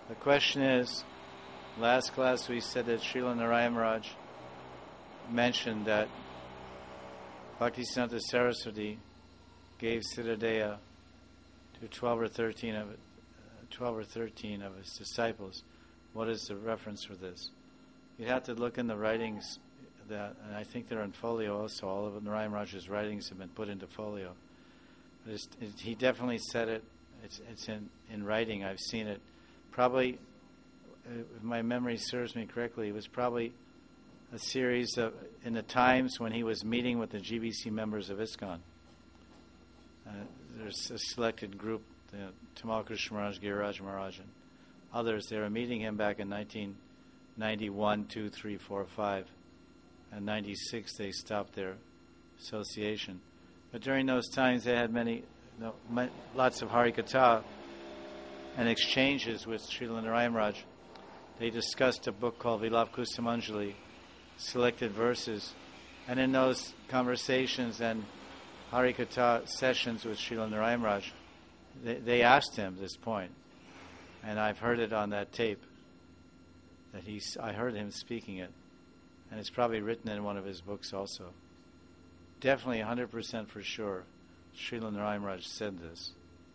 The question is, last class we said that Srila Narayan Maharaj mentioned that Bhaktisiddhanta Saraswati gave Siddhadeha to 12 or 13 of his disciples. What is the reference for this? You'd have to look in the writings, and I think they're in folio also. All of Narayan Maharaj's writings have been put into folio. But he definitely said it. It's in writing. I've seen it. Probably, if my memory serves me correctly, it was probably a series of, in the times when he was meeting with the GBC members of ISKCON. There's a selected group, Tamal Krishna Maharaj, Giriraj Maharaj, and others. They were meeting him back in 1991, 2, 3, 4, 5. And 96 they stopped their association. But during those times they had lots of Harikatha and exchanges with Srila Narayan Maharaj. They discussed a book called Vilap Kusumanjali, selected verses, and in those conversations and Harikatha sessions with Srila Narayan Maharaj, they asked him this point, and I've heard it on that tape, that I heard him speaking it, and it's probably written in one of his books also. Definitely 100% for sure, Srila Narayan Maharaj said this.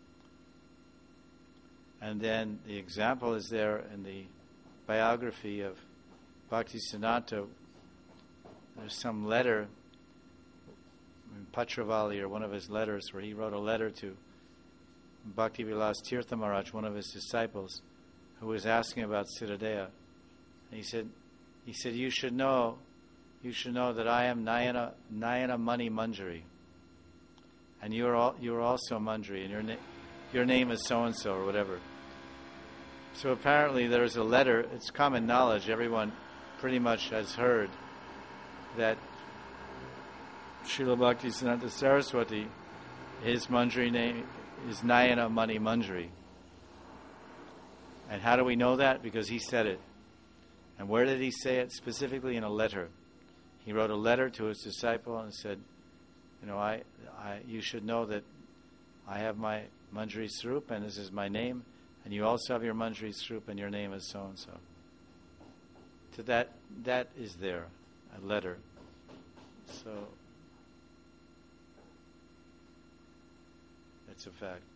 And then the example is there in the biography of Bhaktisiddhanta. There's some letter in Patravali, or one of his letters, where he wrote a letter to Bhakti-Vilas Tirtha Maharaj, one of his disciples, who was asking about Siddhadeha. And he said, you should know that I am Nayana Mani Manjari, and you are also Manjari, and your name is so and so or whatever. So apparently there's a letter. It's common knowledge. Everyone pretty much has heard that Srila Bhaktisiddhanta Saraswati, his Manjari name is Nayana Mani Manjari. And how do we know that? Because he said it. And where did he say it? Specifically in a letter. He wrote a letter to his disciple and said, you should know that I have my Manjari Swarup, and this is my name, and you also have your Manjari Swarup, and your name is so-and-so. So that is there, a letter. So, that's a fact.